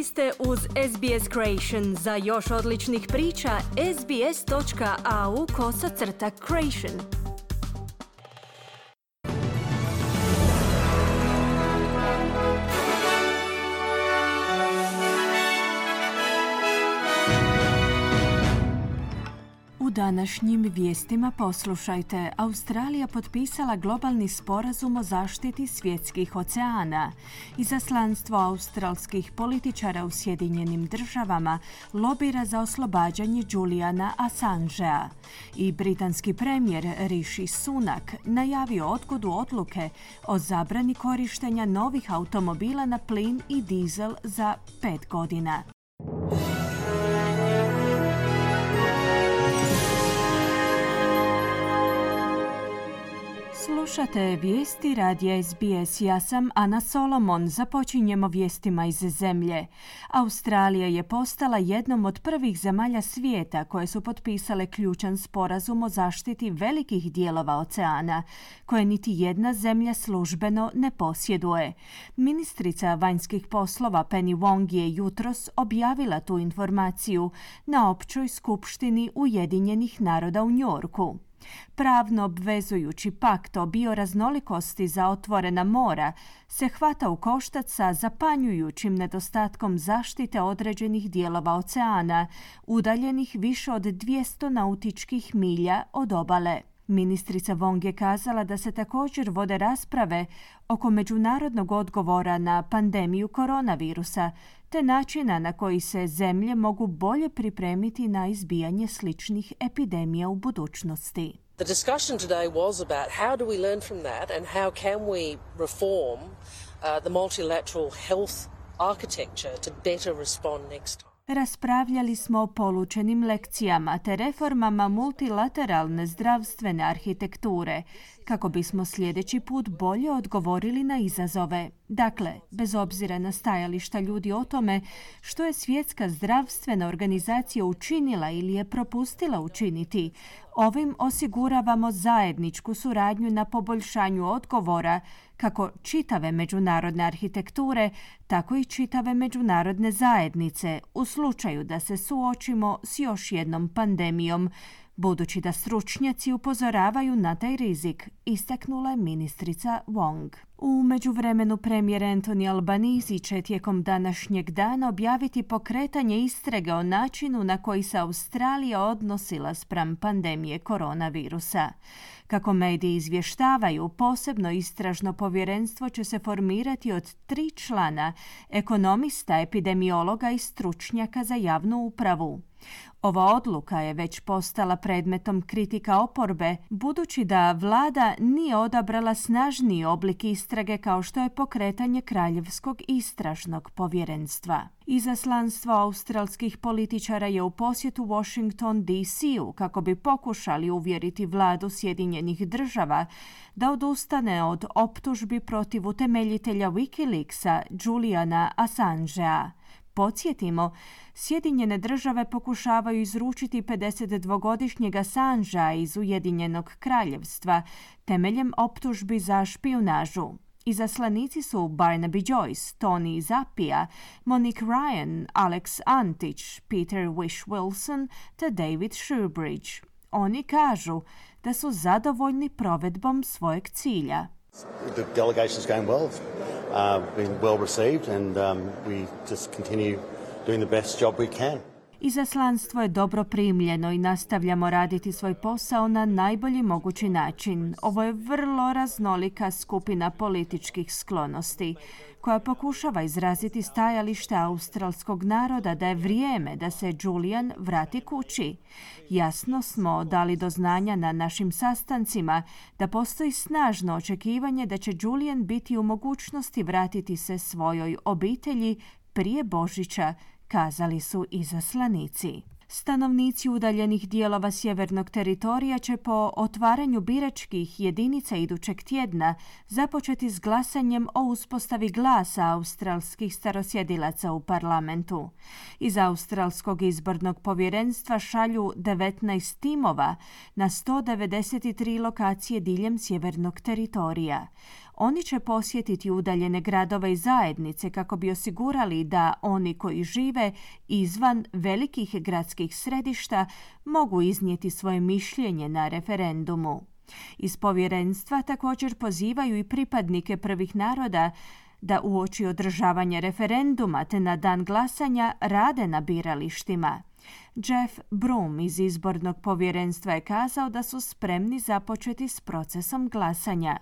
Vi ste uz SBS Creation. Za još odličnih priča, sbs.au/creation. U današnjim vijestima poslušajte. Australija potpisala globalni sporazum o zaštiti svjetskih oceana. Izaslanstvo australskih političara u Sjedinjenim državama lobira za oslobađanje Juliana Assangea. I britanski premijer Rishi Sunak najavio odgodu odluke o zabrani korištenja novih automobila na plin i dizel za 5 godina. Slušate vijesti radija SBS. Ja sam Ana Solomon. Započinjemo vijestima iz zemlje. Australija je postala jednom od prvih zemalja svijeta koje su potpisale ključan sporazum o zaštiti velikih dijelova oceana, koje niti jedna zemlja službeno ne posjeduje. Ministrica vanjskih poslova Penny Wong je jutros objavila tu informaciju na općoj skupštini Ujedinjenih naroda u Njorku. Pravno obvezujući pakt o bioraznolikosti za otvorena mora se hvata u koštac sa zapanjujućim nedostatkom zaštite određenih dijelova oceana, udaljenih više od 200 nautičkih milja od obale. Ministrica Wong je kazala da se također vode rasprave oko međunarodnog odgovora na pandemiju koronavirusa, te načina na koji se zemlje mogu bolje pripremiti na izbijanje sličnih epidemija u budućnosti. The discussion today was about how do we learn from that and how can we reform the multilateral health architecture to better respond next time. Raspravljali smo o polučenim lekcijama te reformama multilateralne zdravstvene arhitekture kako bismo sljedeći put bolje odgovorili na izazove. Dakle, bez obzira na stajališta ljudi o tome što je Svjetska zdravstvena organizacija učinila ili je propustila učiniti, ovim osiguravamo zajedničku suradnju na poboljšanju odgovora kako čitave međunarodne arhitekture, tako i čitave međunarodne zajednice u slučaju da se suočimo s još jednom pandemijom, budući da stručnjaci upozoravaju na taj rizik, istaknula je ministrica Wong. U međuvremenu premijer Anthony Albanese će tijekom današnjeg dana objaviti pokretanje istrage o načinu na koji se Australija odnosila spram pandemije koronavirusa. Kako mediji izvještavaju, posebno istražno povjerenstvo će se formirati od 3 člana, ekonomista, epidemiologa i stručnjaka za javnu upravu. Ova odluka je već postala predmetom kritika oporbe, budući da vlada nije odabrala snažniji oblik istrage kao što je pokretanje Kraljevskog istražnog povjerenstva. Izaslanstvo australskih političara je u posjetu Washington DC-u kako bi pokušali uvjeriti vladu Sjedinjenih država da odustane od optužbi protiv utemeljitelja Wikileaksa Juliana Assangea. Podsjetimo, Sjedinjene države pokušavaju izručiti 52-godišnjeg Assangea iz Ujedinjenog kraljevstva temeljem optužbi za špijunažu. Izaslanici su Barnaby Joyce, Tony Zappia, Monique Ryan, Alex Antić, Peter Whish-Wilson te David Shoebridge. Oni kažu da su zadovoljni provedbom svojeg cilja. The delegation is going well, been well received and we just continue doing the best job we can. Izaslanstvo je dobro primljeno i nastavljamo raditi svoj posao na najbolji mogući način. Ovo je vrlo raznolika skupina političkih sklonosti koja pokušava izraziti stajalište australskog naroda da je vrijeme da se Julian vrati kući. Jasno smo dali do znanja na našim sastancima da postoji snažno očekivanje da će Julian biti u mogućnosti vratiti se svojoj obitelji prije Božića, kazali su izaslanici. Stanovnici udaljenih dijelova sjevernog teritorija će po otvaranju biračkih jedinica idućeg tjedna započeti s glasanjem o uspostavi glasa australskih starosjedilaca u parlamentu. Iz Australskog izbornog povjerenstva šalju 19 timova na 193 lokacije diljem sjevernog teritorija. Oni će posjetiti udaljene gradove i zajednice kako bi osigurali da oni koji žive izvan velikih gradskih središta mogu iznijeti svoje mišljenje na referendumu. Iz povjerenstva također pozivaju i pripadnike prvih naroda da uoči održavanja referenduma te na dan glasanja rade na biralištima. Jeff Broome iz izbornog povjerenstva je kazao da su spremni započeti s procesom glasanja.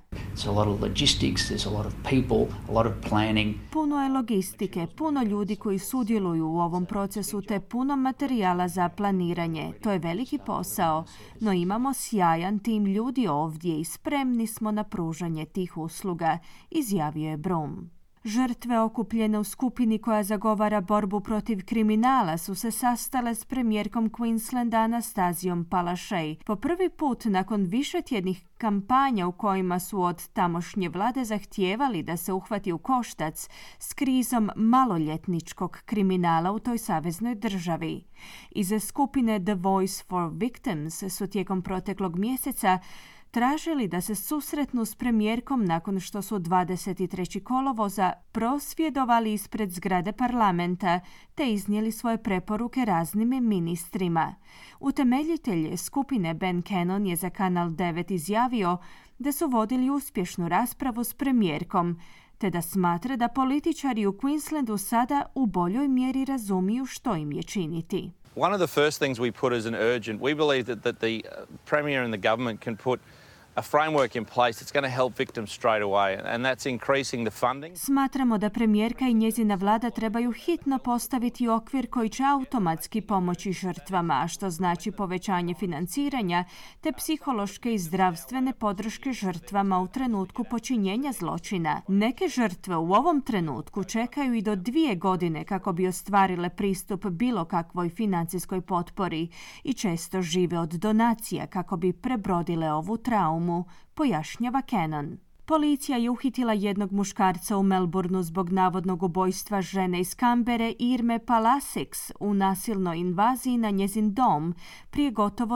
Puno je logistike, puno ljudi koji sudjeluju u ovom procesu te puno materijala za planiranje. To je veliki posao, no imamo sjajan tim ljudi ovdje i spremni smo na pružanje tih usluga, izjavio je Broome. Žrtve okupljene u skupini koja zagovara borbu protiv kriminala su se sastale s premijerkom Queenslanda Anastazijom Palaszczuk. Po prvi put nakon višetjednih kampanja u kojima su od tamošnje vlade zahtijevali da se uhvati u koštac s krizom maloljetničkog kriminala u toj saveznoj državi. Iz skupine The Voice for Victims su tijekom proteklog mjeseca tražili da se susretnu s premijerkom nakon što su 23. kolovoza prosvjedovali ispred zgrade parlamenta te iznijeli svoje preporuke raznim ministrima. Utemeljitelj skupine Ben Cannon je za Kanal 9 izjavio da su vodili uspješnu raspravu s premijerkom, te da smatra da političari u Queenslandu sada u boljoj mjeri razumiju što im je činiti. One of the first things we put as an urgent, we believe that the Premier and the government can put a framework in place that's going to help victims straight away, and that's increasing the funding. Smatramo da premijerka i njezina vlada trebaju hitno postaviti okvir koji će automatski pomoći žrtvama, što znači povećanje financiranja te psihološke i zdravstvene podrške žrtvama u trenutku počinjenja zločina. Neke žrtve u ovom trenutku čekaju i do 2 godine kako bi ostvarile pristup bilo kakvoj financijskoj potpori i često žive od donacija kako bi prebrodile ovu traumu, pojašnjava Cannon. Policija je uhitila jednog muškarca u Melbourneu zbog navodnog ubojstva žene iz Canberre Irme Palaszczuk u nasilnoj invaziji na njezin dom prije gotovo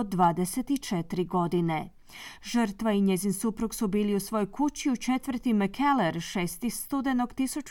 24 godine. Žrtva i njezin suprug su bili u svojoj kući u četvrti Mackellar 6. studenog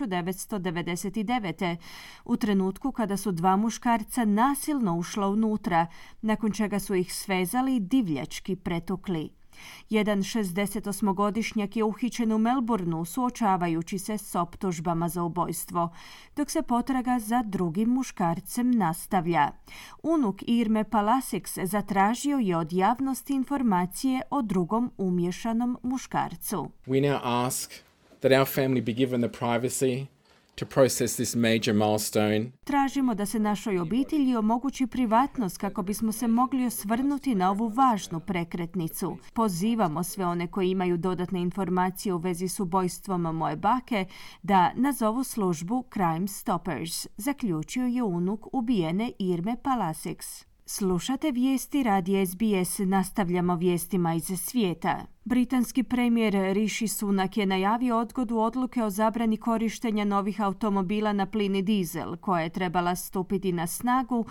1999. u trenutku kada su 2 muškarca nasilno ušla unutra, nakon čega su ih svezali i divljački pretukli. Jedan 68-godišnjak je uhićen u Melbourneu suočavajući se s optužbama za ubojstvo, dok se potraga za drugim muškarcem nastavlja. Unuk Irme Palaszczuk zatražio je od javnosti informacije o drugom umješanom muškarcu. We now ask that our family be given the privacy to process this major milestone. Tražimo da se našoj obitelji omogući privatnost kako bismo se mogli osvrnuti na ovu važnu prekretnicu. Pozivamo sve one koji imaju dodatne informacije u vezi s ubojstvom moje bake da nazovu službu Crime Stoppers, zaključio je unuk ubijene Irme Palaszczuk. Slušate vijesti radija SBS, nastavljamo vijestima iz svijeta. Britanski premijer Rishi Sunak je najavio odgodu odluke o zabrani korištenja novih automobila na plin i dizel, koja je trebala stupiti na snagu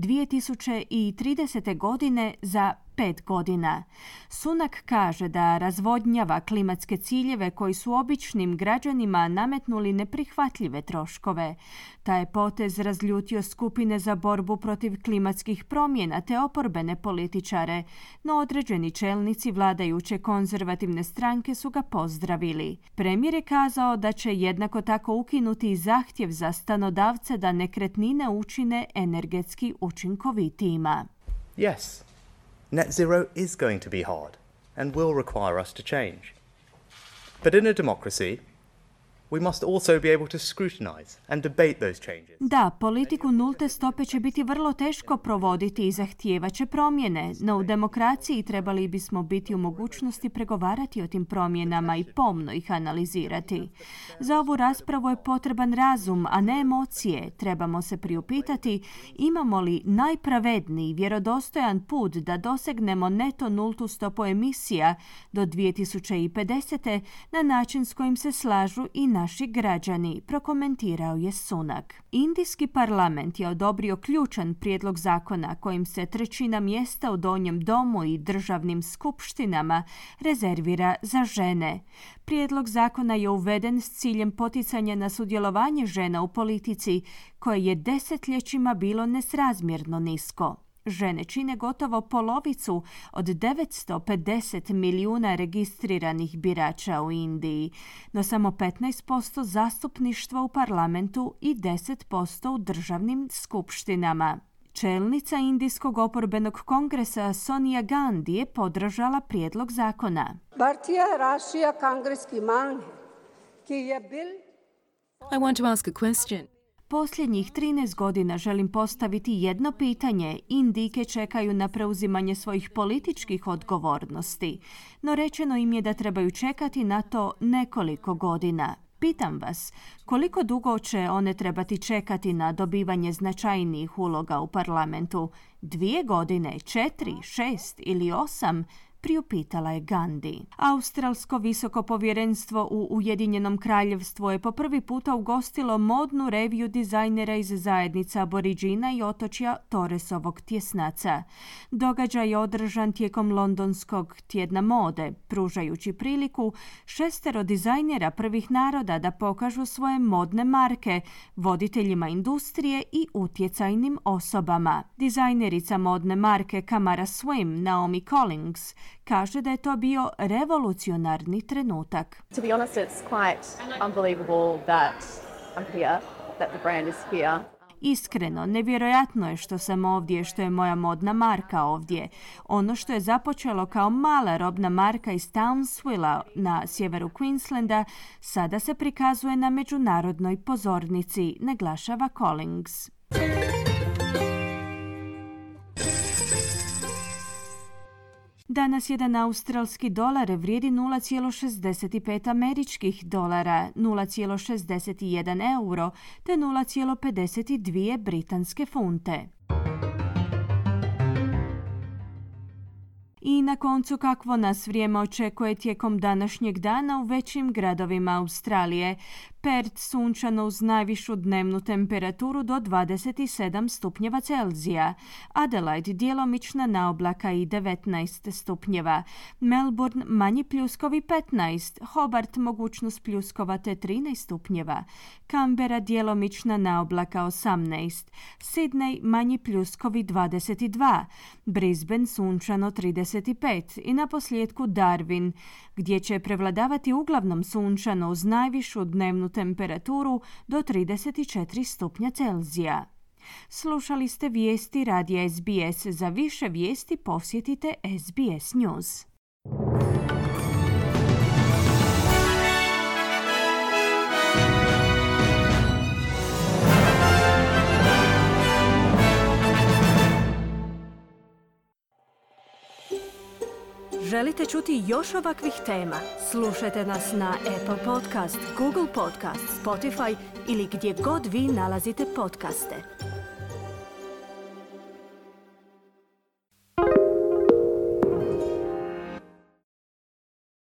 2030. godine za 5 godina. Sunak kaže da razvodnjava klimatske ciljeve koji su običnim građanima nametnuli neprihvatljive troškove. Taj je potez razljutio skupine za borbu protiv klimatskih promjena te oporbene političare, no određeni čelnici vladajuće konzervativne stranke su ga pozdravili. Premijer je kazao da će jednako tako ukinuti i zahtjev za stanodavce da nekretnine učine energetski učinkovitijima. Yes, net zero is going to be hard and will require us to change. But in a democracy, we must also be able to scrutinise and debate those changes. Da, politiku nulte stope će biti vrlo teško provoditi i zahtijevat će promjene, no u demokraciji trebali bismo biti u mogućnosti pregovarati o tim promjenama i pomno ih analizirati. Za ovu raspravu je potreban razum, a ne emocije. Trebamo se priupitati imamo li najpravedniji, vjerodostojan put da dosegnemo neto nultu stopu emisija do 2050. na način s kojim se slažu i naši građani, prokomentirao je Sunak. Indijski parlament je odobrio ključan prijedlog zakona kojim se 1/3 mjesta u donjem domu i državnim skupštinama rezervira za žene. Prijedlog zakona je uveden s ciljem poticanja na sudjelovanje žena u politici, koje je desetljećima bilo nesrazmjerno nisko. Žene čine gotovo polovicu od 950 milijuna registriranih birača u Indiji, no samo 15% zastupništva u parlamentu i 10% u državnim skupštinama. Čelnica Indijskog oporbenog kongresa Sonia Gandhi je podržala prijedlog zakona. I want to ask a question. Posljednjih 13 godina želim postaviti jedno pitanje. Indijke čekaju na preuzimanje svojih političkih odgovornosti, no rečeno im je da trebaju čekati na to nekoliko godina. Pitam vas, koliko dugo će one trebati čekati na dobivanje značajnijih uloga u parlamentu? 2 godine, 4, 6 ili 8? Priupitala je Gandhi. Australsko visoko povjerenstvo u Ujedinjenom kraljevstvu je po prvi puta ugostilo modnu reviju dizajnera iz zajednica Aboriđina i otočja Torresovog tjesnaca. Događaj je održan tijekom Londonskog tjedna mode, pružajući priliku 6 dizajnera prvih naroda da pokažu svoje modne marke voditeljima industrije i utjecajnim osobama. Dizajnerica modne marke Kamara Swim, Naomi Collins, kaže da je to bio revolucionarni trenutak. To be honest, it's quite unbelievable that I'm here, that the brand is here. Iskreno, nevjerojatno je što sam ovdje, što je moja modna marka ovdje. Ono što je započelo kao mala robna marka iz Townsvilla na sjeveru Queenslanda, sada se prikazuje na međunarodnoj pozornici, naglašava Collins. Danas jedan australski dolar vrijedi 0,65 američkih dolara, 0,61 euro te 0,52 britanske funte. I na koncu kakvo nas vrijeme očekuje tijekom današnjeg dana u većim gradovima Australije. Perth sunčano uz najvišu dnevnu temperaturu do 27 stupnjeva Celzija. Adelaide djelomična naoblaka i 19 stupnjeva. Melbourne manji pljuskovi 15. Hobart mogućnost pljuskova te 13 stupnjeva. Canberra djelomična naoblaka 18. Sydney manji pljuskovi 22. Brisbane sunčano 35. I na posljedku Darwin, gdje će prevladavati uglavnom sunčano uz najvišu dnevnu temperaturu do 34 stupnja Celzija. Slušali ste vijesti radija SBS. Za više vijesti posjetite SBS News. Želite čuti još ovakvih tema? Slušajte nas na Apple Podcast, Google Podcast, Spotify ili gdje god vi nalazite podcaste.